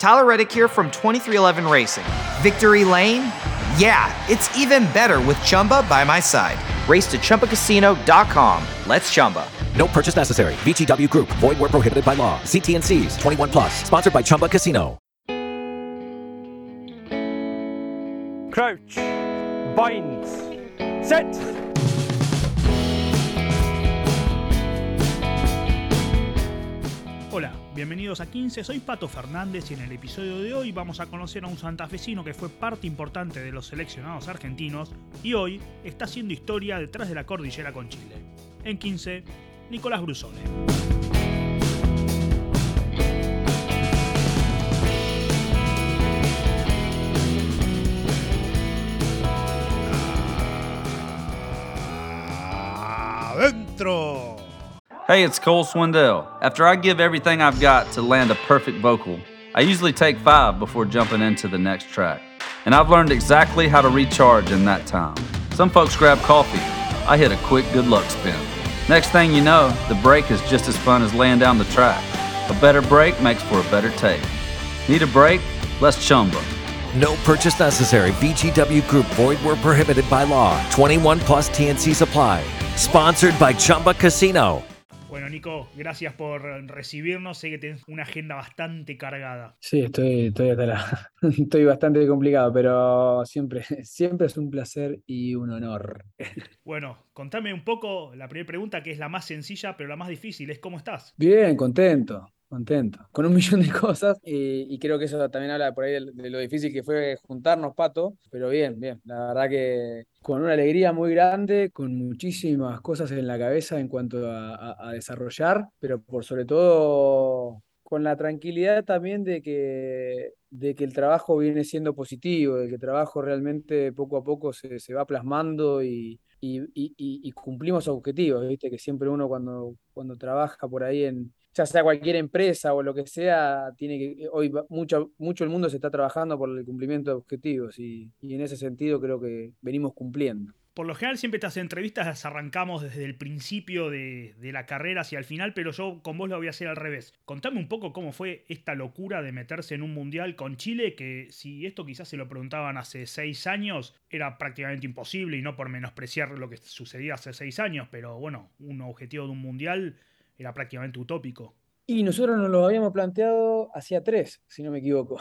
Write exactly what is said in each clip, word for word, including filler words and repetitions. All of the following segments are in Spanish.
Tyler Reddick here from twenty-three eleven Racing. Victory Lane? Yeah, it's even better with Chumba by my side. Race to Chumba Casino dot com. Let's Chumba. No purchase necessary. V G W Group. Void where prohibited by law. See T and C's. twenty-one plus. Sponsored by Chumba Casino. Crouch. Binds. Set. Hola, bienvenidos a quince, soy Pato Fernández y en el episodio de hoy vamos a conocer a un santafesino que fue parte importante de los seleccionados argentinos y hoy está haciendo historia detrás de la cordillera con Chile. En quince, Nicolás Brusone. ¡Adentro! Hey, it's Cole Swindell. After I give everything I've got to land a perfect vocal, I usually take five before jumping into the next track. And I've learned exactly how to recharge in that time. Some folks grab coffee. I hit a quick good luck spin. Next thing you know, the break is just as fun as laying down the track. A better break makes for a better take. Need a break? Let's chumba. No purchase necessary. V G W Group. Void where prohibited by law. twenty-one plus T and C supply. Sponsored by Chumba Casino. Bueno, Nico, gracias por recibirnos. Sé que tenés una agenda bastante cargada. Sí, estoy, estoy hasta la, estoy bastante complicado, pero siempre, siempre es un placer y un honor. Bueno, contame un poco la primera pregunta, que es la más sencilla, pero la más difícil, es ¿cómo estás? Bien, contento, contento, con un millón de cosas y, y creo que eso también habla por ahí de, de lo difícil que fue juntarnos, Pato, pero bien, bien, la verdad que con una alegría muy grande, con muchísimas cosas en la cabeza en cuanto a, a, a desarrollar, pero por sobre todo con la tranquilidad también de que, de que el trabajo viene siendo positivo, de que el trabajo realmente poco a poco se, se va plasmando y, y, y, y cumplimos objetivos, ¿viste? Que siempre uno cuando, cuando trabaja por ahí en, ya sea cualquier empresa o lo que sea, tiene que, hoy va- mucho, mucho el mundo se está trabajando por el cumplimiento de objetivos y, y en ese sentido creo que venimos cumpliendo. Por lo general siempre estas entrevistas las arrancamos desde el principio de, de la carrera hacia el final, pero yo con vos lo voy a hacer al revés. Contame un poco cómo fue esta locura de meterse en un mundial con Chile, que si esto quizás se lo preguntaban hace seis años, era prácticamente imposible, y no por menospreciar lo que sucedía hace seis años, pero bueno, un objetivo de un mundial era prácticamente utópico. Y nosotros nos lo habíamos planteado hacía tres, si no me equivoco.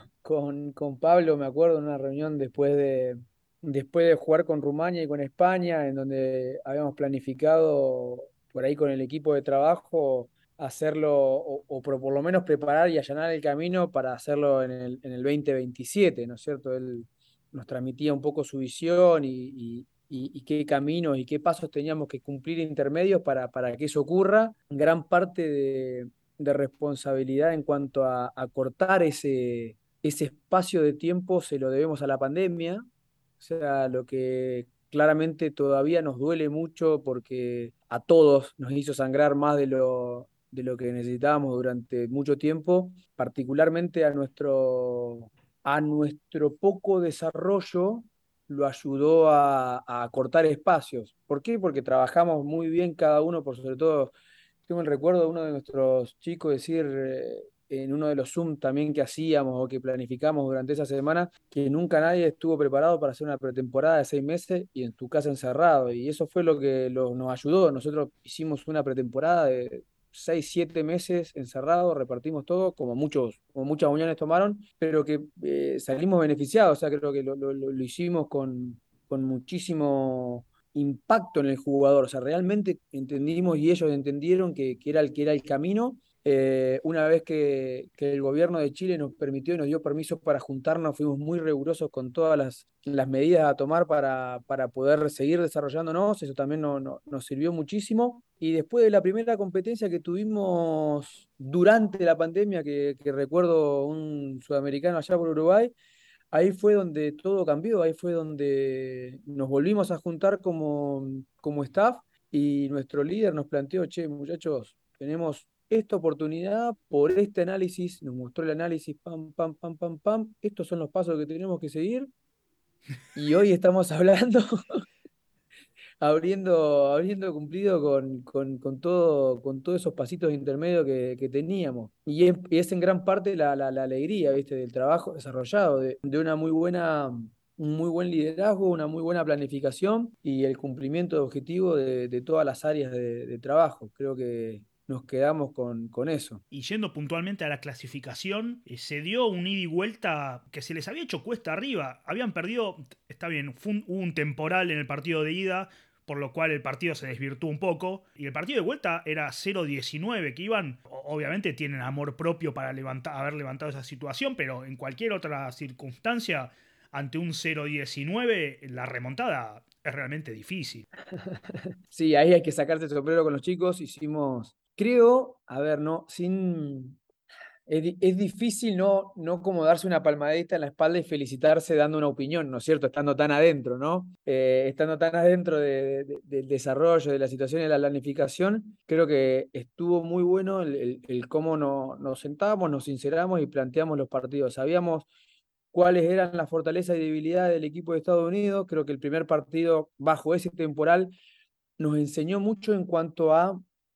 Con, con Pablo, me acuerdo, en una reunión después de, después de jugar con Rumania y con España, en donde habíamos planificado por ahí con el equipo de trabajo hacerlo, o, o por, por lo menos preparar y allanar el camino para hacerlo en el, en el veinte veintisiete, ¿no es cierto? Él nos transmitía un poco su visión y, y- y- y qué caminos y qué pasos teníamos que cumplir intermedios para, para que eso ocurra. Gran parte de, de responsabilidad en cuanto a, a cortar ese, ese espacio de tiempo se lo debemos a la pandemia. O sea, lo que claramente todavía nos duele mucho porque a todos nos hizo sangrar más de lo, de lo que necesitábamos durante mucho tiempo, particularmente a nuestro, a nuestro poco desarrollo lo ayudó a, a cortar espacios. ¿Por qué? Porque trabajamos muy bien cada uno, por sobre todo, tengo el recuerdo de uno de nuestros chicos decir eh, en uno de los Zoom también que hacíamos o que planificamos durante esa semana, que nunca nadie estuvo preparado para hacer una pretemporada de seis meses y en tu casa encerrado. Y eso fue lo que lo- nos ayudó. Nosotros hicimos una pretemporada de seis, siete meses encerrados, repartimos todo, como muchos, como muchas uniones tomaron, pero que eh, salimos beneficiados. O sea, creo que lo, lo- lo- lo hicimos con, con muchísimo impacto en el jugador. O sea, realmente entendimos y ellos entendieron que, que era el, que era el camino. Eh, una vez que, que el gobierno de Chile nos permitió y nos dio permiso para juntarnos, fuimos muy rigurosos con todas las, las medidas a tomar para, para poder seguir desarrollándonos. Eso también no- no- nos sirvió muchísimo. Y después de la primera competencia que tuvimos durante la pandemia, que, que recuerdo un sudamericano allá por Uruguay, ahí fue donde todo cambió, ahí fue donde nos volvimos a juntar como, como staff y nuestro líder nos planteó, che, muchachos, tenemos esta oportunidad por este análisis, nos mostró el análisis, pam, pam, pam, pam, pam, estos son los pasos que tenemos que seguir y hoy estamos hablando habiendo, habiendo cumplido con, con, con todo, con todos esos pasitos intermedios que, que teníamos. Y es, y es en gran parte la, la, la alegría, ¿viste? Del trabajo desarrollado, de, de una muy buena, un muy buen liderazgo, una muy buena planificación y el cumplimiento de objetivos de, de todas las áreas de, de trabajo. Creo que nos quedamos con, con eso. Y yendo puntualmente a la clasificación, eh, se dio un ida y vuelta que se les había hecho cuesta arriba. Habían perdido, está bien, fue un, hubo un temporal en el partido de ida, por lo cual el partido se desvirtuó un poco. Y el partido de vuelta era cero diecinueve, que iban, obviamente tienen amor propio para levantar, haber levantado esa situación, pero en cualquier otra circunstancia, ante un cero diecinueve, la remontada es realmente difícil. Sí, ahí hay que sacarse el sombrero con los chicos. Hicimos, creo, a ver, no, sin. Es, di- es difícil no, no como darse una palmadita en la espalda y felicitarse dando una opinión, ¿no es cierto? Estando tan adentro, ¿no? Eh, estando tan adentro de- de- del desarrollo, de la situación y de la planificación, creo que estuvo muy bueno el, el- el cómo no- nos sentábamos, nos sinceramos y planteamos los partidos. Sabíamos cuáles eran las fortalezas y debilidades del equipo de Estados Unidos. Creo que el primer partido bajo ese temporal nos enseñó mucho en cuanto a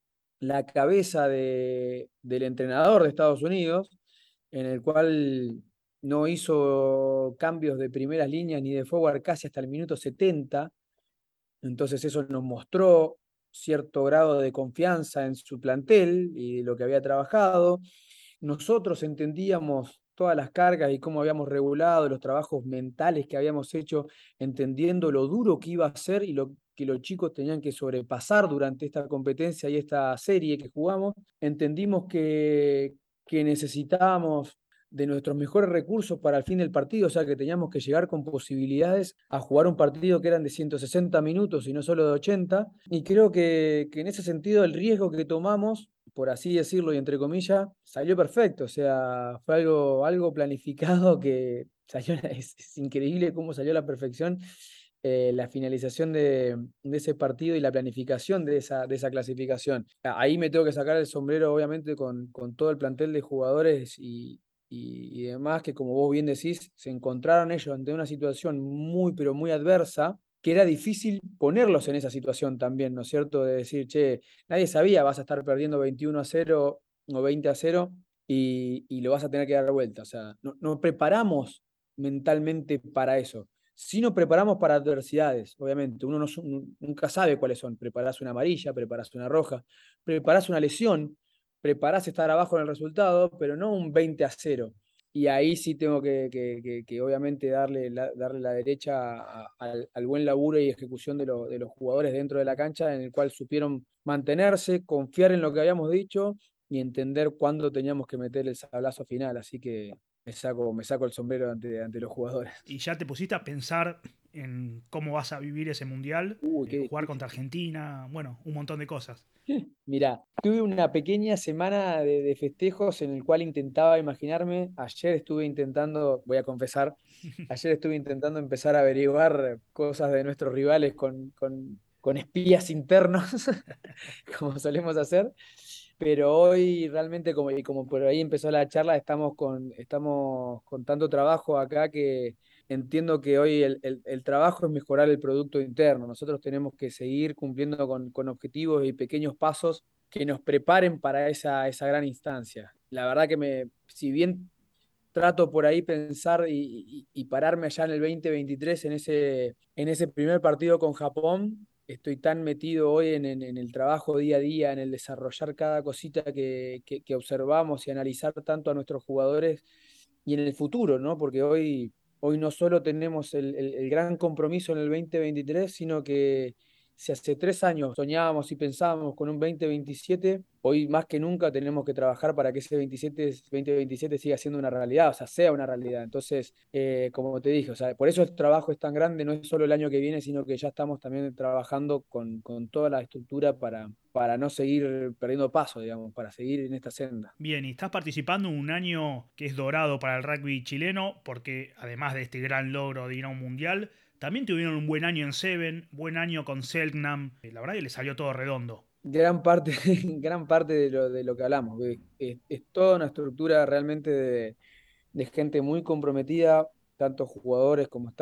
la cabeza de, del entrenador de Estados Unidos, en el cual no hizo cambios de primeras líneas ni de forward casi hasta el minuto setenta. Entonces eso nos mostró cierto grado de confianza en su plantel y lo que había trabajado. Nosotros entendíamos todas las cargas y cómo habíamos regulado los trabajos mentales que habíamos hecho, entendiendo lo duro que iba a ser y lo que los chicos tenían que sobrepasar durante esta competencia y esta serie que jugamos. Entendimos que, que necesitábamos de nuestros mejores recursos para el fin del partido, o sea que teníamos que llegar con posibilidades a jugar un partido que eran de ciento sesenta minutos y no solo de ochenta, y creo que, que en ese sentido el riesgo que tomamos, por así decirlo y entre comillas, salió perfecto, o sea, fue algo, algo planificado que salió, es, es increíble cómo salió a la perfección. Eh, la finalización de, de, ese partido y la planificación de esa, de esa clasificación. Ahí me tengo que sacar el sombrero, obviamente, con, con todo el plantel de jugadores y, y, y demás, que como vos bien decís, se encontraron ellos ante una situación muy, pero muy adversa, que era difícil ponerlos en esa situación también, ¿no es cierto? De decir, che, nadie sabía, vas a estar perdiendo veintiuno a cero o veinte a cero y, y lo vas a tener que dar vuelta. O sea, no, no preparamos mentalmente para eso. Sí nos preparamos para adversidades, obviamente. Uno no, nunca sabe cuáles son. Preparás una amarilla, preparás una roja, preparás una lesión, preparás estar abajo en el resultado, pero no un veinte a cero. Y ahí sí tengo que, que, que, que obviamente darle la, darle la derecha a, a, al, al buen laburo y ejecución de, lo, de los jugadores dentro de la cancha, en el cual supieron mantenerse, confiar en lo que habíamos dicho y entender cuándo teníamos que meter el sablazo final. Así que me saco, me saco el sombrero ante, ante los jugadores. ¿Y ya te pusiste a pensar en cómo vas a vivir ese mundial? Uy, Eh, qué jugar difícil. contra Argentina, bueno, un montón de cosas. Mirá, tuve una pequeña semana de, de festejos en el cual intentaba imaginarme. Ayer estuve intentando, voy a confesar, ayer estuve intentando empezar a averiguar cosas de nuestros rivales con, con, con espías internos, como solemos hacer. Pero hoy realmente, como, y como por ahí empezó la charla, estamos con, estamos con tanto trabajo acá que entiendo que hoy el, el- el trabajo es mejorar el producto interno. Nosotros tenemos que seguir cumpliendo con, con objetivos y pequeños pasos que nos preparen para esa, esa gran instancia. La verdad que me, si bien trato por ahí pensar y, y- y pararme allá en el dos mil veintitrés, en ese, en ese primer partido con Japón. Estoy tan metido hoy en, en- en el trabajo día a día, en el desarrollar cada cosita que, que- que observamos y analizar tanto a nuestros jugadores y en el futuro, ¿no? Porque hoy, hoy no solo tenemos el, el- el gran compromiso en el dos mil veintitrés, sino que si hace tres años soñábamos y pensábamos con un dos mil veintisiete, hoy más que nunca tenemos que trabajar para que ese veintisiete, dos mil veintisiete siga siendo una realidad, o sea, sea una realidad. Entonces, eh, como te dije, o sea, por eso el trabajo es tan grande, no es solo el año que viene, sino que ya estamos también trabajando con, con toda la estructura para, para no seguir perdiendo paso, digamos, para seguir en esta senda. Bien, y estás participando en un año que es dorado para el rugby chileno, porque además de este gran logro de ir a un mundial, también tuvieron un buen año en Seven, buen año con Selknam. La verdad que le salió todo redondo. Gran parte, gran parte de lo, de lo que hablamos, es, es- es toda una estructura realmente de, de gente muy comprometida, tanto jugadores como staff,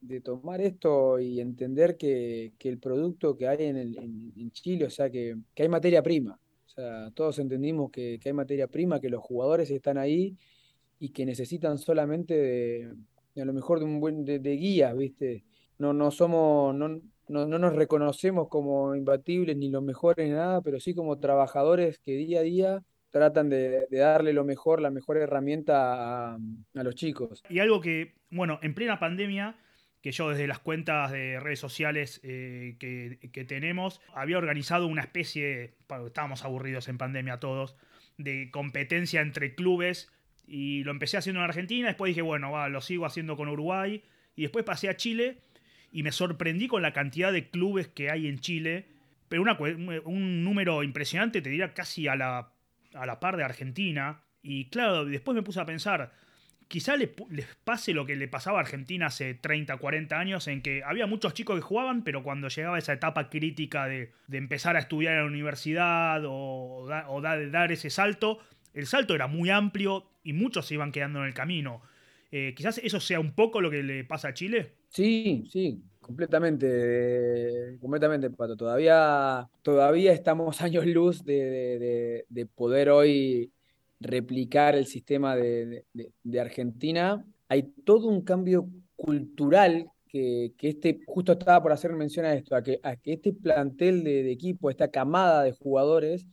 de tomar esto y entender que, que el producto que hay en, el, en, en Chile, o sea, que, que hay materia prima. O sea, todos entendimos que, que hay materia prima, que los jugadores están ahí y que necesitan solamente de, de a lo mejor de un buen de, de guías, ¿viste? No, no somos, no, no, no nos reconocemos como imbatibles ni los mejores ni nada, pero sí como trabajadores que día a día tratan de, de darle lo mejor, la mejor herramienta a, a los chicos. Y algo que, bueno, en plena pandemia, que yo desde las cuentas de redes sociales eh, que, que tenemos, había organizado una especie, pa- estábamos aburridos en pandemia todos, de competencia entre clubes y lo empecé haciendo en Argentina, después dije, bueno, va, lo sigo haciendo con Uruguay y después pasé a Chile y me sorprendí con la cantidad de clubes que hay en Chile, pero una, cue- un número impresionante, te diría casi a la, a la par de Argentina. Y claro, después me puse a pensar, quizá les, les pase lo que le pasaba a Argentina hace treinta, cuarenta años, en que había muchos chicos que jugaban, pero cuando llegaba esa etapa crítica de, de empezar a estudiar en la universidad o, da- o da- dar ese salto, el salto era muy amplio y muchos se iban quedando en el camino. Eh, quizás eso sea un poco lo que le pasa a Chile. Sí, sí, completamente, eh, completamente, Pato. Todavía, todavía estamos años luz de, de- de- de poder hoy replicar el sistema de, de- de Argentina. Hay todo un cambio cultural que, que este, justo estaba por hacer mención a esto, a que, a que este plantel de, de equipo, esta camada de jugadores,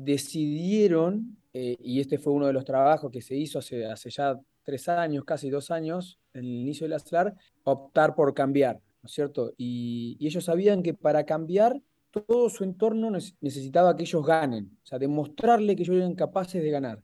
decidieron, eh, y este fue uno de los trabajos que se hizo hace, hace ya tres años, casi dos años, en el inicio del ASLAR, optar por cambiar, ¿no es cierto? Y, y ellos sabían que para cambiar todo su entorno necesitaba que ellos ganen, o sea, demostrarle que ellos eran capaces de ganar.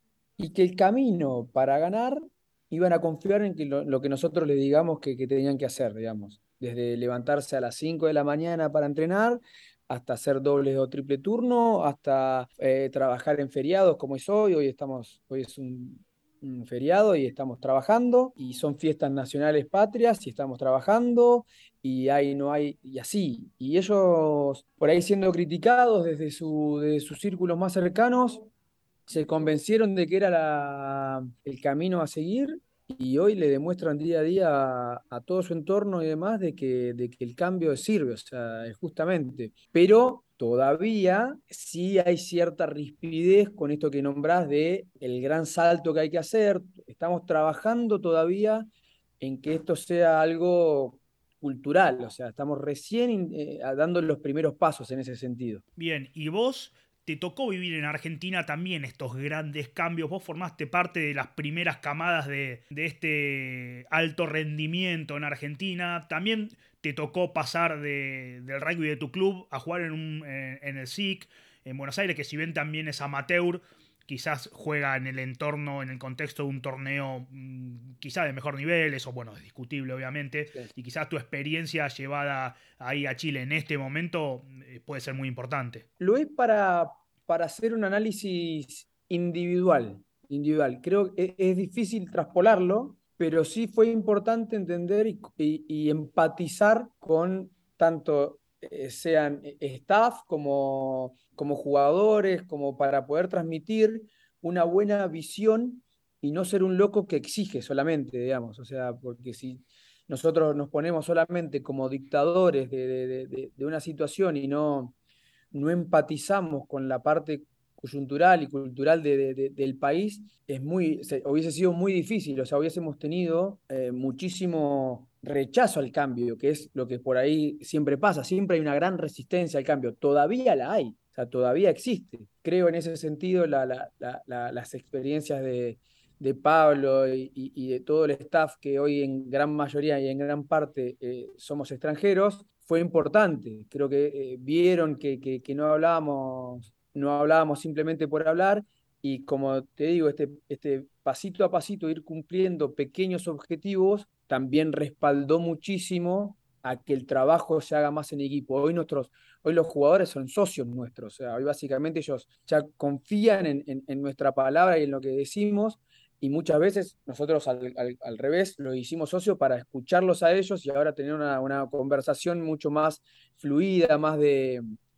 Y que el camino para ganar iban a confiar en que lo, lo que nosotros les digamos que, que tenían que hacer, digamos. Desde levantarse a las cinco de la mañana para entrenar, hasta hacer doble o triple turno, hasta eh, trabajar en feriados como es hoy. Hoy estamos, hoy es un, un feriado y estamos trabajando, y son fiestas nacionales patrias y estamos trabajando, y ahí no hay, y así. Y ellos, por ahí siendo criticados desde, su, desde sus círculos más cercanos, se convencieron de que era la- el camino a seguir, y hoy le demuestran día a día a, a todo su entorno y demás de que, de que el cambio sirve, o sea, es justamente. Pero todavía sí hay cierta rispidez con esto que nombrás de el gran salto que hay que hacer. Estamos trabajando todavía en que esto sea algo cultural, o sea, estamos recién eh, dando los primeros pasos en ese sentido. Bien, y vos te tocó vivir en Argentina también estos grandes cambios. Vos formaste parte de las primeras camadas de, de este alto rendimiento en Argentina. También te tocó pasar de, del rugby de tu club a jugar en, un, en, en el S I C, en Buenos Aires, que si bien también es amateur, quizás juega en el entorno, en el contexto de un torneo mmm, quizás de mejor nivel, eso bueno, es discutible obviamente, Sí. y quizás tu experiencia llevada ahí a Chile en este momento eh, puede ser muy importante. Lo es para, para hacer un análisis individual, individual. Creo que es difícil traspolarlo, pero sí fue importante entender y, y- y empatizar con tanto eh, sean staff como, como jugadores, como para poder transmitir una buena visión y no ser un loco que exige solamente, digamos. O sea, porque si nosotros nos ponemos solamente como dictadores de, de de- de una situación y no no empatizamos con la parte coyuntural y cultural de, de, de, del país, es muy, se, hubiese sido muy difícil, o sea, hubiésemos tenido eh, muchísimo rechazo al cambio, que es lo que por ahí siempre pasa, siempre hay una gran resistencia al cambio, todavía la hay, o sea, todavía existe. Creo en ese sentido la, la, la, la, las experiencias de, de Pablo y, y, y, de todo el staff que hoy en gran mayoría y en gran parte eh, somos extranjeros, fue importante. Creo que eh, vieron que, que, que, no hablábamos, no hablábamos simplemente por hablar, y como te digo, este, este pasito a pasito ir cumpliendo pequeños objetivos también respaldó muchísimo a que el trabajo se haga más en equipo. Hoy, nuestros, hoy los jugadores son socios nuestros, o sea, hoy básicamente ellos ya confían en, en, en nuestra palabra y en lo que decimos, y muchas veces nosotros al, al, al revés lo hicimos socio para escucharlos a ellos y ahora tener una, una conversación mucho más fluida, más de,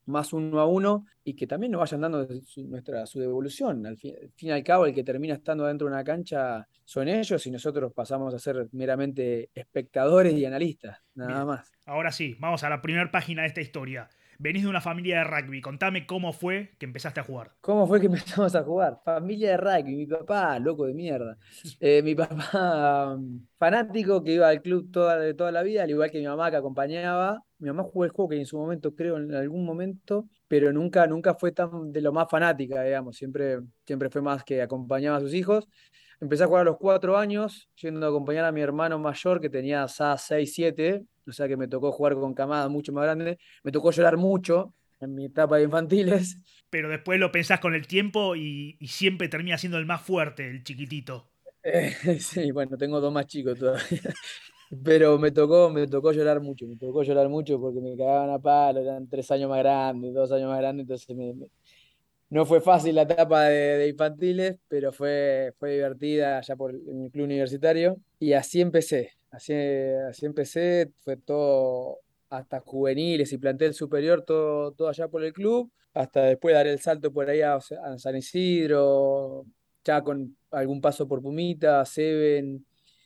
más uno a uno, y que también nos vayan dando su, nuestra, su devolución. Al fin, al fin y al cabo, el que termina estando dentro de una cancha son ellos y nosotros pasamos a ser meramente espectadores y analistas, nada Bien, más. ahora sí, vamos a la primera página de esta historia. Venís de una familia de rugby, contame cómo fue que empezaste a jugar. ¿Cómo fue que empezamos a jugar? Familia de rugby, mi papá, loco de mierda. Eh, mi papá, um, fanático, que iba al club toda, de toda la vida, al igual que mi mamá que acompañaba. Mi mamá jugó el hockey en su momento, creo, en algún momento, pero nunca, nunca fue tan de lo más fanática, digamos. Siempre, siempre fue más que acompañaba a sus hijos. Empecé a jugar a los cuatro años, yendo a acompañar a mi hermano mayor, que tenía ya seis, siete, o sea que me tocó jugar con camadas mucho más grandes. Me tocó llorar mucho en mi etapa de infantiles. Pero después lo pensás con el tiempo y, y siempre termina siendo el más fuerte, el chiquitito. Eh, sí, bueno, tengo dos más chicos todavía. Pero me tocó, me tocó llorar mucho, me tocó llorar mucho porque me cagaban a palo, eran tres años más grandes, dos años más grandes, entonces me- me- no fue fácil la etapa de, de infantiles, pero fue, fue divertida ya por el- en el club universitario. Y así empecé, así, así empecé, fue todo hasta juveniles y plantel superior, todo, todo allá por el club, hasta después dar el salto por ahí a, a San Isidro, ya con algún paso por Pumita, Seven,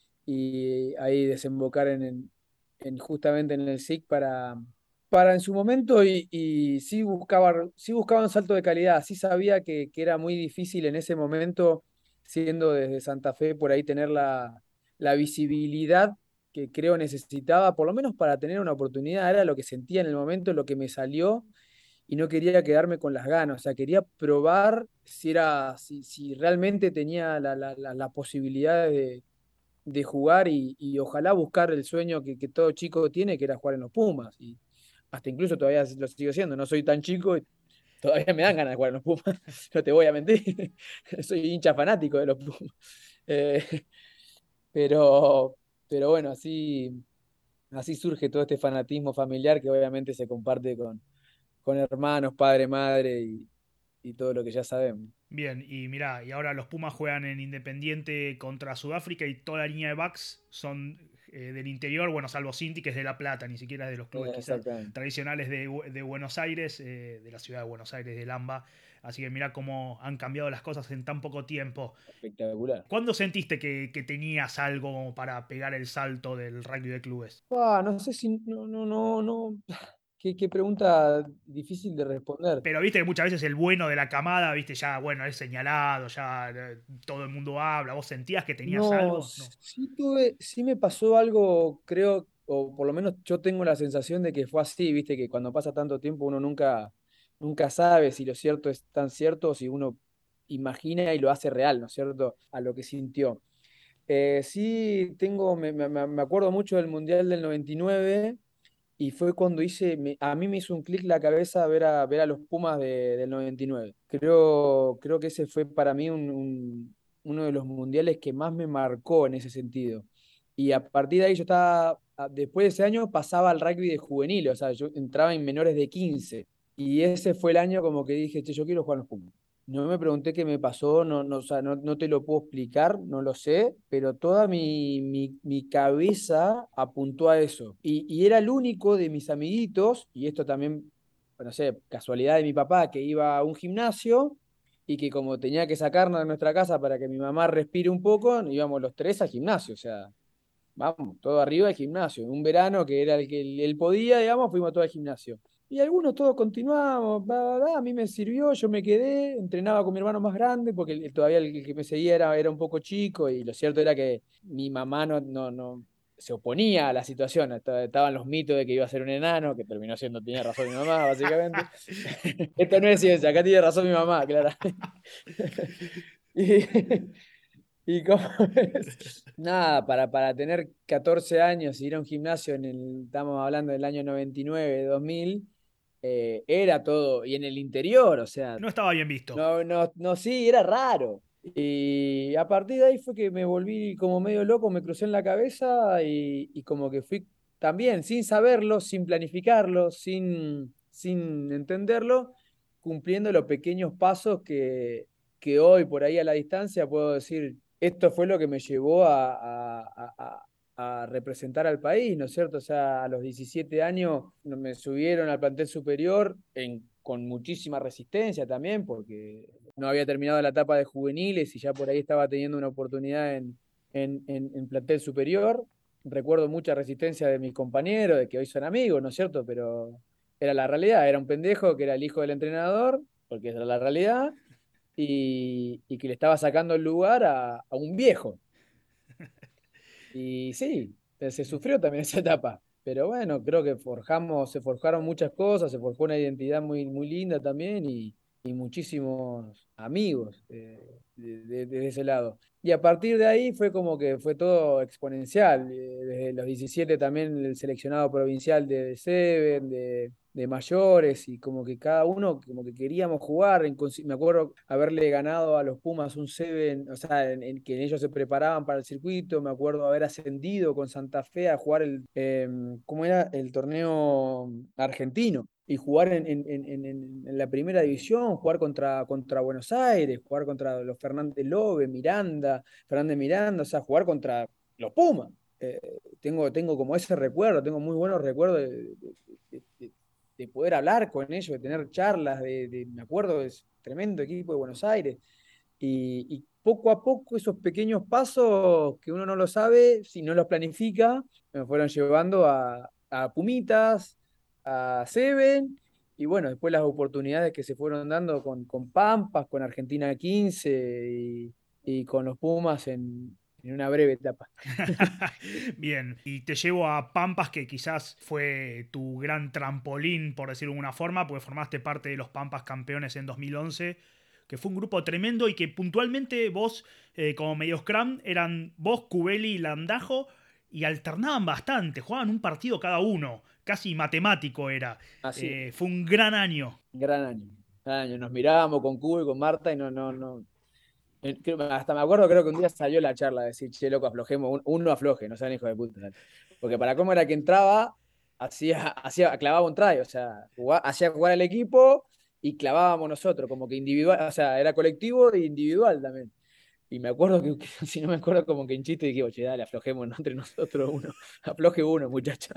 y ahí desembocar en, en- en justamente en el S I C para, para en su momento, y, y sí buscaba, sí buscaba un salto de calidad, sí sabía que, que era muy difícil en ese momento, siendo desde Santa Fe, por ahí tener la, la visibilidad que creo necesitaba, por lo menos para tener una oportunidad, era lo que sentía en el momento, lo que me salió, y no quería quedarme con las ganas, o sea, quería probar si era, si, si realmente tenía la, la, la, la posibilidad de de jugar, y, y ojalá buscar el sueño que, que todo chico tiene, que era jugar en los Pumas. Y hasta incluso todavía lo sigo siendo, no soy tan chico y todavía me dan ganas de jugar en los Pumas, no te voy a mentir, soy hincha fanático de los Pumas. Eh, pero, pero bueno, así, así surge todo este fanatismo familiar que obviamente se comparte con, con hermanos, padre, madre y, y todo lo que ya sabemos. Bien, y mirá, y ahora los Pumas juegan en Independiente contra Sudáfrica y toda la línea de backs son eh, del interior, bueno, salvo Cinti, que es de La Plata, ni siquiera es de los clubes Eh, quizás exactamente. tradicionales de, Bu- de Buenos Aires, eh, de la ciudad de Buenos Aires, del AMBA. Así que mirá cómo han cambiado las cosas en tan poco tiempo. Espectacular. ¿Cuándo sentiste que, que tenías algo como para pegar el salto del rugby de clubes? Ah, no sé si, no, no, no, no. Qué, qué pregunta difícil de responder. Pero viste que muchas veces el bueno de la camada, viste, ya, bueno, es señalado, ya eh, todo el mundo habla. ¿Vos sentías que tenías No, algo? No. sí tuve, sí me pasó algo, creo, o por lo menos yo tengo la sensación de que fue así, viste, que cuando pasa tanto tiempo uno nunca, nunca sabe si lo cierto es tan cierto o si uno imagina y lo hace real, ¿no es cierto?, a lo que sintió. Eh, sí tengo, me, me- me acuerdo mucho del Mundial del noventa y nueve, y fue cuando hice, me- a mí me hizo un clic la cabeza ver a, ver a los Pumas de- del noventa y nueve. Creo, creo que ese fue para mí un- un- uno de los mundiales que más me marcó en ese sentido. Y a partir de ahí yo estaba, a- después de ese año pasaba al rugby de juvenil, o sea, yo entraba en menores de quince. Y ese fue el año como que dije, che, yo quiero jugar en los Pumas. No me pregunté qué me pasó, no, no, o sea, no, no te lo puedo explicar, no lo sé, pero toda mi, mi, mi cabeza apuntó a eso. Y, y era el único de mis amiguitos, y esto también, no sé, casualidad de mi papá, que iba a un gimnasio y que como tenía que sacarnos de nuestra casa para que mi mamá respire un poco, íbamos los tres al gimnasio, o sea, vamos, todo arriba del gimnasio. En un verano que era el que él, él podía, digamos, fuimos todos al gimnasio. Y algunos todos continuamos, bla, bla, bla, a mí me sirvió, yo me quedé, entrenaba con mi hermano más grande, porque el- todavía el que me seguía era, era un poco chico, y lo cierto era que mi mamá no, no, no se oponía a la situación. Esta- Estaban los mitos de que iba a ser un enano, que terminó siendo, tenía razón mi mamá, básicamente. Esto no es ciencia, acá tiene razón mi mamá, claramente. Y, ¿Y cómo es? Nada, para, para tener catorce años y ir a un gimnasio en el, estamos hablando del año noventa y nueve, dos mil, eh, era todo, y en el interior, o sea, No estaba bien visto. no, no, no, sí, era raro. Y a partir de ahí fue que me volví como medio loco, me crucé en la cabeza, y, y como que fui también, sin saberlo, sin planificarlo, sin, sin entenderlo, cumpliendo los pequeños pasos que, que hoy por ahí a la distancia puedo decir, esto fue lo que me llevó a, a, a, a a representar al país, ¿no es cierto? O sea, a los diecisiete años me subieron al plantel superior en con muchísima resistencia también, porque no había terminado la etapa de juveniles y ya por ahí estaba teniendo una oportunidad en, en, en, en plantel superior. Recuerdo mucha resistencia de mis compañeros, de que hoy son amigos, ¿no es cierto? Pero era la realidad, era un pendejo que era el hijo del entrenador, porque esa era la realidad, y, y que le estaba sacando el lugar a, a un viejo. Y sí, se sufrió también esa etapa. Pero bueno, creo que forjamos, se forjaron muchas cosas, se forjó una identidad muy, muy linda también y, y muchísimos amigos eh, de, de- de ese lado. Y a partir de ahí fue como que fue todo exponencial. Eh, desde los diecisiete también el seleccionado provincial de, de Seven, de, de mayores, y como que cada uno como que queríamos jugar. En consi- me acuerdo haberle ganado a los Pumas un Seven, o sea, en, en que ellos se preparaban para el circuito. Me acuerdo haber ascendido con Santa Fe a jugar el, eh, ¿cómo era? El torneo argentino. Y jugar en, en, en, en- en la primera división, jugar contra, contra Buenos Aires, jugar contra los Fernández Lobe, Miranda, Fernández Miranda, o sea, jugar contra los Pumas. Eh, tengo, tengo como ese recuerdo, tengo muy buenos recuerdos de, de- de- de- de poder hablar con ellos, de tener charlas, de, de- me acuerdo de ese tremendo equipo de Buenos Aires. Y, y poco a poco esos pequeños pasos que uno no lo sabe, si no los planifica, me fueron llevando a, a Pumitas, a Seven, y bueno, después las oportunidades que se fueron dando con, con Pampas, con Argentina quince y, y con los Pumas en, en una breve etapa. Bien, y te llevo a Pampas, que quizás fue tu gran trampolín, por decirlo de alguna forma, porque formaste parte de los Pampas campeones en dos mil once, que fue un grupo tremendo y que puntualmente vos, eh, como medio scrum, eran vos, Cubeli y Landajo, y alternaban bastante, jugaban un partido cada uno, casi matemático era. Así, Eh, fue un gran año. gran año. Gran año. Nos mirábamos con Cuba y con Marta y no, no, no. Eh, creo- Hasta me acuerdo, creo que un día salió la charla de decir, che, loco, aflojemos, un- uno afloje, no sean hijos de puta. Dale. Porque para cómo era que entraba, hacía, hacía, clavaba un try, o sea, jugá- hacía jugar al equipo y clavábamos nosotros, como que individual, o sea, era colectivo e individual también. Y me acuerdo que, que si no me acuerdo, como que en chiste dije, che, dale, aflojemos ¿no? entre nosotros uno, afloje uno, muchacho.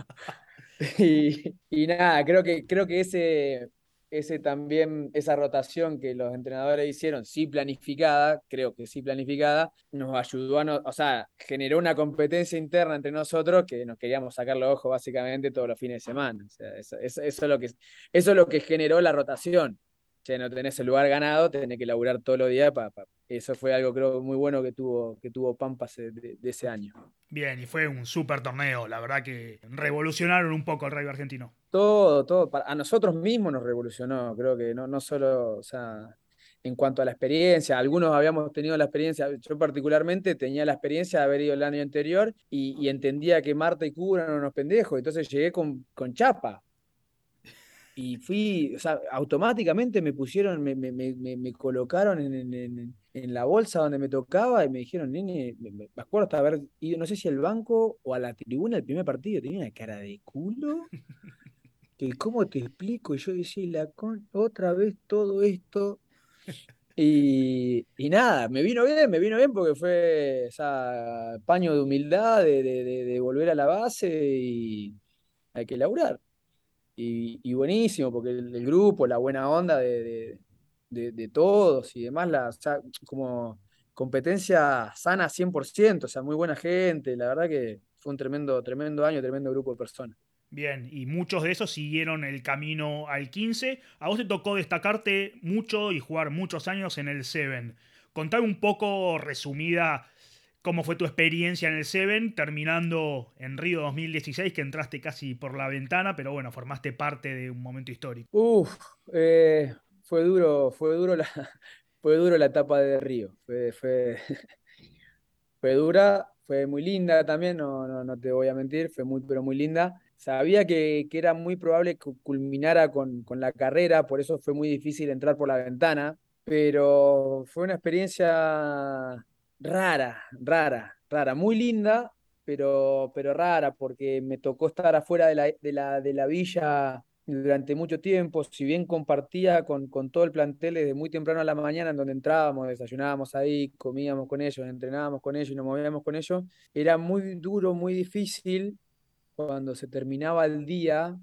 Y, y nada, creo que, creo que ese, ese también, esa rotación que los entrenadores hicieron, sí planificada, creo que sí planificada, nos ayudó a, no, o sea, generó una competencia interna entre nosotros que nos queríamos sacar los ojos básicamente todos los fines de semana. O sea, eso, eso, eso es lo que, eso es lo que generó la rotación. Che, no tenés el lugar ganado, tenés que laburar todos los días. Pa, pa. Eso fue algo creo muy bueno que tuvo, que tuvo Pampas de, de ese año. Bien, y fue un súper torneo, la verdad que revolucionaron un poco el rugby argentino. Todo, todo, para- a nosotros mismos nos revolucionó, creo que no, no solo, o sea, en cuanto a la experiencia, algunos habíamos tenido la experiencia, yo particularmente tenía la experiencia de haber ido el año anterior y, y entendía que Marta y Cuba eran unos pendejos, entonces llegué con, con chapa y fui, o sea, automáticamente me pusieron, me, me, me, me- me colocaron en, en, en- en la bolsa donde me tocaba y me dijeron, nene, me, me acuerdo hasta haber ido, no sé si al banco o a la tribuna del primer partido, tenía una cara de culo que cómo te explico, y yo decía, "Y la con otra vez todo esto, y, y nada, me vino bien, me vino bien porque fue esa paño de humildad, de, de, de- de volver a la base y hay que laburar. Y, y buenísimo, porque el, el grupo, la buena onda de, de, de- de todos y demás, la, o sea, como competencia sana cien por ciento, o sea, muy buena gente, la verdad que fue un tremendo, tremendo año, tremendo grupo de personas. Bien, y muchos de esos siguieron el camino al quince. A vos te tocó destacarte mucho y jugar muchos años en el Seven. Contame un poco, resumida, cómo fue tu experiencia en el Seven, terminando en Río dos mil dieciséis, que entraste casi por la ventana, pero bueno, formaste parte de un momento histórico. Uf, eh, fue duro, fue duro la, fue duro la etapa de Río. Fue, fue, fue dura, fue muy linda también, no, no, no te voy a mentir, fue muy, pero muy linda. Sabía que, que era muy probable que culminara con, con la carrera, por eso fue muy difícil entrar por la ventana, pero fue una experiencia rara, rara, rara, muy linda, pero, pero rara, porque me tocó estar afuera de la, de la, de la villa durante mucho tiempo, si bien compartía con, con todo el plantel desde muy temprano a la mañana, en donde entrábamos, desayunábamos ahí, comíamos con ellos, entrenábamos con ellos y nos movíamos con ellos, era muy duro, muy difícil cuando se terminaba el día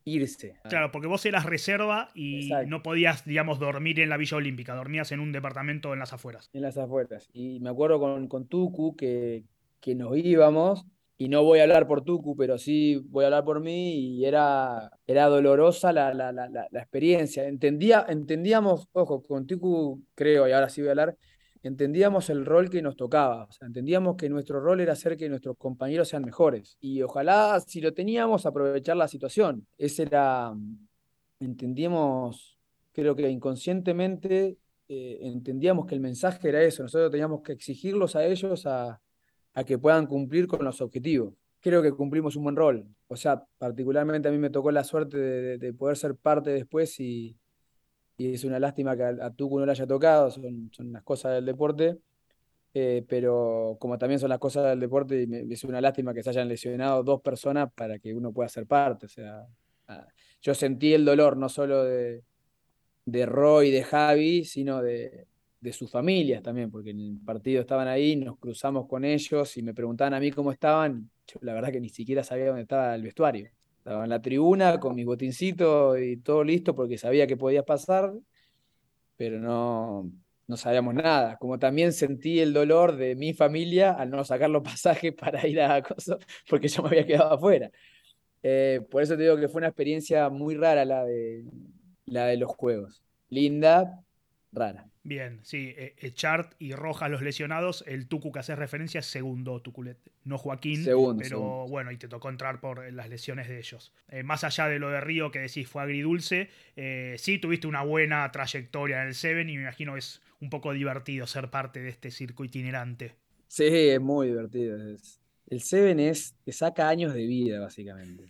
irse. Claro, porque vos eras reserva y Exacto. no podías, digamos, dormir en la Villa Olímpica, dormías en un departamento en las afueras. En las afueras. Y me acuerdo con, con Tucu que, que nos íbamos, y no voy a hablar por Tucu, pero sí voy a hablar por mí, y era, era dolorosa la, la, la, la, la experiencia. Entendía, entendíamos, ojo, con Tucu creo, y ahora sí voy a hablar, entendíamos el rol que nos tocaba. O sea, entendíamos que nuestro rol era hacer que nuestros compañeros sean mejores. Y ojalá, si lo teníamos, aprovechar la situación. Ese era, entendíamos, creo que inconscientemente eh, entendíamos que el mensaje era eso. Nosotros teníamos que exigirlos a ellos a, a que puedan cumplir con los objetivos. Creo que cumplimos un buen rol. O sea, particularmente a mí me tocó la suerte de, de- de poder ser parte después, y, y es una lástima que a, a Tucu no le haya tocado, son, son las cosas del deporte. Eh, pero como también son las cosas del deporte, y me, es una lástima que se hayan lesionado dos personas para que uno pueda ser parte. O sea, ah, yo sentí el dolor no solo de, de Roy, de Javi, sino de, de sus familias también, porque en el partido estaban ahí, nos cruzamos con ellos y me preguntaban a mí cómo estaban. Yo la verdad que ni siquiera sabía dónde estaba el vestuario. Estaba en la tribuna con mis botincitos y todo listo porque sabía que podía pasar, pero no, no sabíamos nada. Como también sentí el dolor de mi familia al no sacar los pasajes para ir a Coso, porque yo me había quedado afuera. Eh, por eso te digo que fue una experiencia muy rara la de, la de los juegos. Linda, rara. Bien, sí, eh, eh, Chart y Rojas los lesionados, el Tucu que haces referencia es segundo Tuculete, no Joaquín, Segundo, segundo. pero bueno, y te tocó entrar por eh, las lesiones de ellos. Eh, más allá de lo de Río que decís fue agridulce, eh, sí tuviste una buena trayectoria en el Seven y me imagino que es un poco divertido ser parte de este circo itinerante. Sí, es muy divertido. Es- el Seven es, te saca años de vida, básicamente.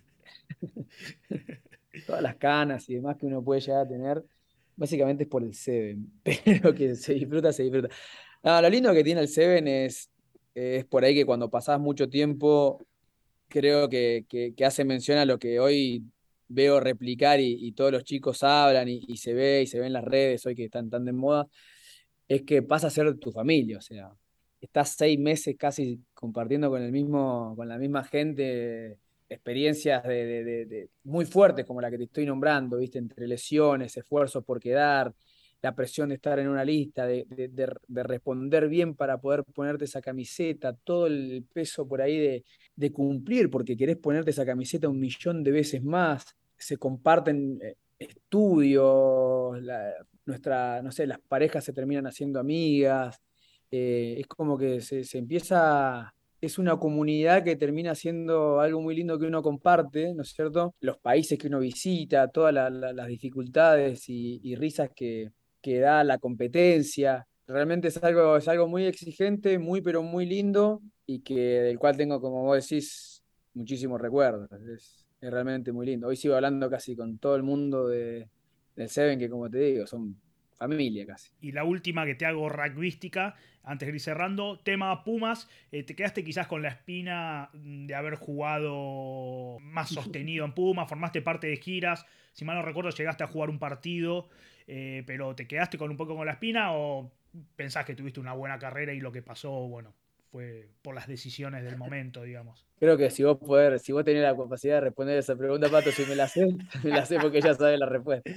Todas las canas y demás que uno puede llegar a tener, básicamente es por el Seven. Pero que se disfruta, se disfruta. No, lo lindo que tiene el Seven es, es por ahí que cuando pasás mucho tiempo, creo que, que, que hace mención a lo que hoy veo replicar, y, y todos los chicos hablan, y, y se ve y se ve en las redes hoy que están tan de moda, es que pasa a ser tu familia. O sea, estás seis meses casi compartiendo con el mismo, con la misma gente, experiencias de, de- de- de- muy fuertes como la que te estoy nombrando, ¿viste? Entre lesiones, esfuerzos por quedar, la presión de estar en una lista, de, de- de- de responder bien para poder ponerte esa camiseta, todo el peso por ahí de, de cumplir, porque querés ponerte esa camiseta un millón de veces más. Se comparten eh, estudios, la- nuestra, no sé, las parejas se terminan haciendo amigas. Eh, es como que se, se empieza, es una comunidad que termina siendo algo muy lindo que uno comparte, ¿no es cierto? Los países que uno visita, todas la- la- las dificultades y, y risas que, que da la competencia. Realmente es algo, es algo muy exigente, muy pero muy lindo, y que del cual tengo, como vos decís, muchísimos recuerdos. Es, es realmente muy lindo. Hoy sigo hablando casi con todo el mundo de, del Seven, que como te digo, son familia casi. Y la última que te hago rugbyística, antes de ir cerrando, tema Pumas, eh, te quedaste quizás con la espina de haber jugado más sostenido en Pumas, formaste parte de giras, si mal no recuerdo llegaste a jugar un partido, eh, pero ¿te quedaste con un poco con la espina o pensás que tuviste una buena carrera y lo que pasó, bueno, fue por las decisiones del momento, digamos? Creo que si vos poder, si vos tenés la capacidad de responder esa pregunta, Pato, si me la sé, me la sé porque ya sabes la respuesta.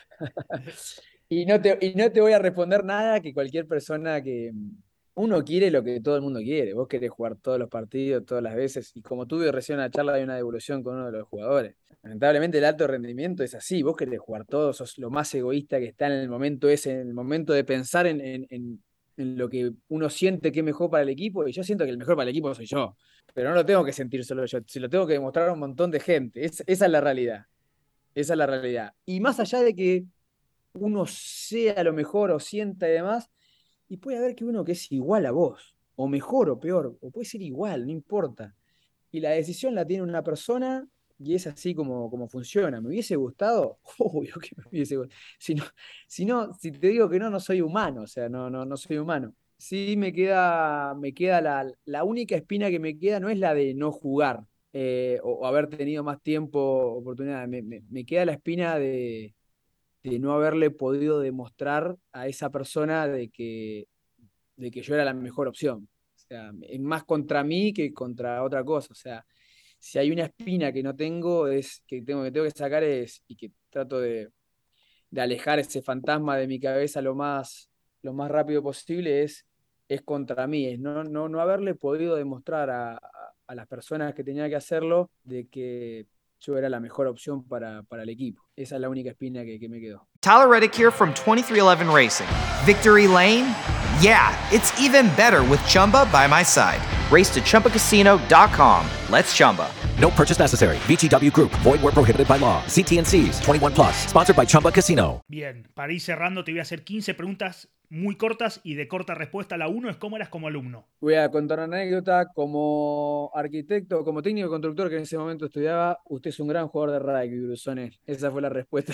Y no te, y no te voy a responder nada que cualquier persona que... Uno quiere lo que todo el mundo quiere. Vos querés jugar todos los partidos, todas las veces. Y como tuve recién una charla de una devolución con uno de los jugadores. Lamentablemente el alto rendimiento es así. Vos querés jugar todo, sos lo más egoísta que está en el momento ese, en el momento de pensar en, en, en, en lo que uno siente que es mejor para el equipo. Y yo siento que el mejor para el equipo soy yo. Pero no lo tengo que sentir solo yo. Se lo tengo que demostrar a un montón de gente. Es, esa es la realidad. Esa es la realidad. Y más allá de que uno sea lo mejor o sienta y demás, y puede haber que uno que es igual a vos, o mejor o peor, o puede ser igual, no importa. Y la decisión la tiene una persona, y es así como, como funciona. ¿Me hubiese gustado? Obvio que me hubiese gustado. Si no, si no, si te digo que no, no soy humano, o sea, no, no, no soy humano. Sí me queda, me queda la, la única espina que me queda no es la de no jugar, eh, o, o haber tenido más tiempo, oportunidad. Me, me, me queda la espina de, de no haberle podido demostrar a esa persona de que, de que yo era la mejor opción. O sea, es más contra mí que contra otra cosa. O sea, si hay una espina que no tengo, es que tengo que, tengo que sacar es, y que trato de, de alejar ese fantasma de mi cabeza lo más, lo más rápido posible, es, es contra mí, es no, no, no haberle podido demostrar a, a, a las personas que tenía que hacerlo de que yo era la mejor opción para, para el equipo. Esa es la única espina que, que me quedó. Tyler Reddick here from twenty-three eleven Racing. Victory Lane? Yeah, it's even better with Chumba by my side. Race to Chumba Casino dot com. Let's Chumba. No purchase necessary. V G W Group. Void where prohibited by law. See T and C's. twenty-one plus. Sponsored by Chumba Casino. Bien, para ir cerrando te voy a hacer quince preguntas muy cortas y de corta respuesta. La uno es cómo eras como alumno. Voy a contar una anécdota. Como arquitecto, como técnico constructor que en ese momento estudiaba, usted es un gran jugador de rugby, Brusone. Esa fue la respuesta.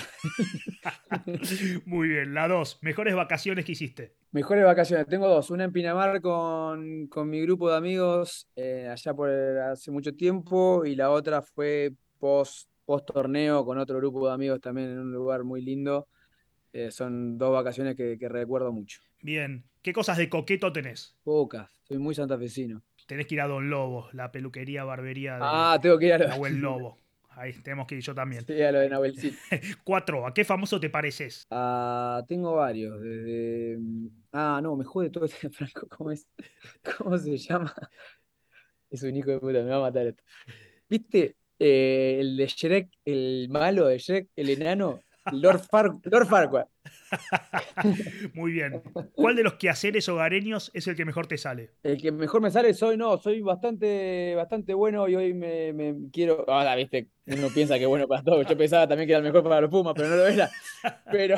Muy bien. La dos, mejores vacaciones que hiciste. Mejores vacaciones. Tengo dos. Una en Pinamar con, con mi grupo de amigos eh, allá por hace mucho tiempo, y la otra fue post, post torneo con otro grupo de amigos también en un lugar muy lindo. Eh, son dos vacaciones que, que recuerdo mucho. Bien. ¿Qué cosas de coqueto tenés? Pocas. Soy muy santafesino. Tenés que ir a Don Lobo, la peluquería, barbería de Ah, tengo que ir a lo, Nahuel Lobo. Ahí tenemos que ir yo también. sí, a lo de Nahuelcito. Cuatro, ¿a qué famoso te pareces? Ah, tengo varios. Desde... Ah, no, me jode todo este Franco. ¿Cómo es? ¿Cómo se llama? Es un hijo de puta, me va a matar esto. ¿Viste? Eh, el de Shrek, el malo de Shrek, el enano, Lord, Far Lord Farquaad. Muy bien. ¿Cuál de los quehaceres hogareños es el que mejor te sale? El que mejor me sale soy, no, soy bastante, bastante bueno, y hoy me, me quiero. Ahora, viste, uno piensa que es bueno para todo. Yo pensaba también que era el mejor para los Pumas, pero no lo era. Pero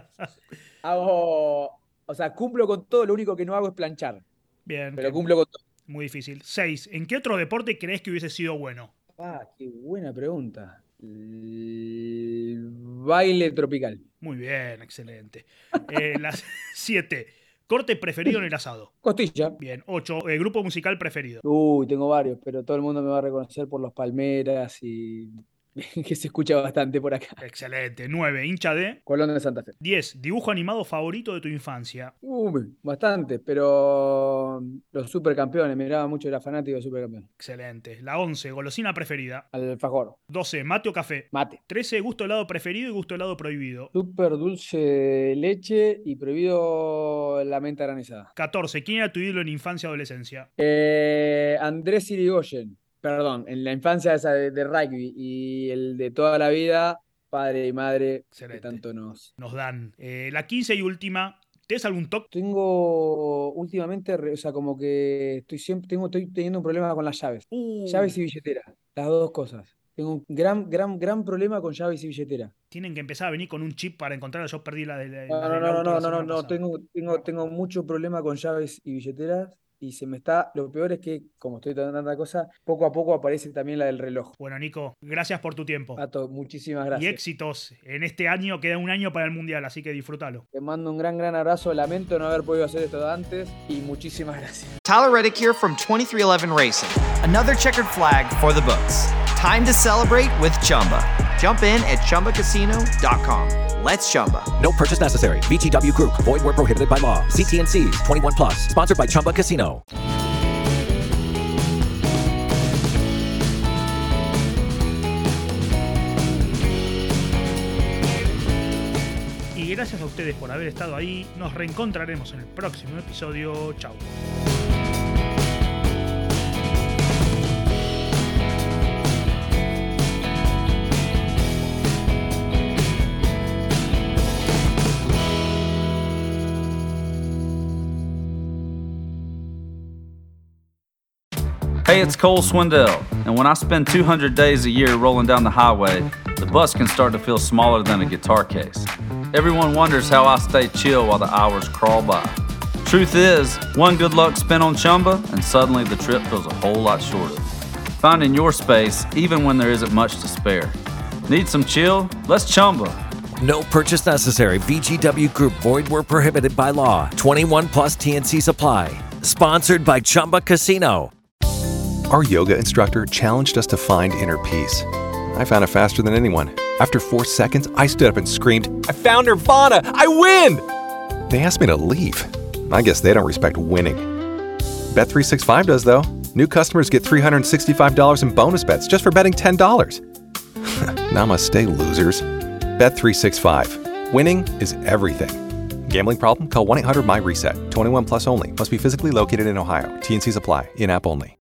hago, o sea, cumplo con todo, lo único que no hago es planchar. Bien. Pero que- cumplo con todo. Muy difícil. Seis, ¿en qué otro deporte crees que hubiese sido bueno? Ah, qué buena pregunta. El baile tropical. Muy bien, excelente. Eh, las siete, corte preferido en el asado. Costilla. Bien. Ocho, eh, grupo musical preferido. Uy, tengo varios, pero todo el mundo me va a reconocer por los Palmeras y que se escucha bastante por acá. Excelente. Nueve, hincha de. Colón de Santa Fe. Diez, dibujo animado favorito de tu infancia. Uy, bastante, pero los supercampeones, me miraba mucho, era fanático de supercampeones. Excelente. La once, golosina preferida. Alfajor, doce, mate o café. mate. trece, gusto helado preferido y gusto helado prohibido. Súper dulce de leche y prohibido la menta granizada. catorce, ¿quién era tu ídolo en infancia y adolescencia? Eh, Andrés Irigoyen, perdón, en la infancia esa de, de rugby, y el de toda la vida, padre y madre, Excelente. que tanto nos... Nos dan. Eh, la quince y última, ¿tenés algún toque? Tengo últimamente, re- o sea, como que estoy siempre, tengo, estoy teniendo un problema con las llaves. Uh, Llaves y billetera, las dos cosas. Tengo un gran, gran, gran problema con llaves y billetera. Tienen que empezar a venir con un chip para encontrarla. Yo perdí la de la, No, la no, del no, auto no, la no, no, semana no, pasada. tengo, tengo, tengo mucho problema con llaves y billeteras, y se me está, lo peor es que, como estoy tratando tanta cosa, poco a poco aparece también la del reloj. Bueno, Nico, gracias por tu tiempo. Pato, muchísimas Y gracias. éxitos en este año. Queda un año para el Mundial, así que disfrútalo. Te mando un gran, gran abrazo. Lamento no haber podido hacer esto antes, y muchísimas gracias. Tyler Reddick here from twenty-three eleven Racing. Another checkered flag for the books. Time to celebrate with Chumba. Jump in at Chumba Casino dot com. Let's Chumba. No purchase necessary. V G W Group. Void where prohibited by law. See T and C's. twenty-one plus. Sponsored by Chumba Casino. Y gracias a ustedes por haber estado ahí. Nos reencontraremos en el próximo episodio. Chau. Hey, it's Cole Swindell, and when I spend two hundred days a year rolling down the highway, the bus can start to feel smaller than a guitar case. Everyone wonders how I stay chill while the hours crawl by. Truth is, one good luck spent on Chumba, and suddenly the trip feels a whole lot shorter. Finding your space, even when there isn't much to spare. Need some chill? Let's Chumba. No purchase necessary. V G W Group. Void where prohibited by law. twenty-one plus T and C supply. Sponsored by Chumba Casino. Our yoga instructor challenged us to find inner peace. I found it faster than anyone. After four seconds, I stood up and screamed, "I found Nirvana! I win!" They asked me to leave. I guess they don't respect winning. Bet three sixty-five does, though. New customers get three hundred sixty-five dollars in bonus bets just for betting ten dollars. Namaste, losers. Bet three sixty-five. Winning is everything. Gambling problem? Call one eight hundred M Y RESET. twenty-one plus only. Must be physically located in Ohio. T and C's apply. In-app only.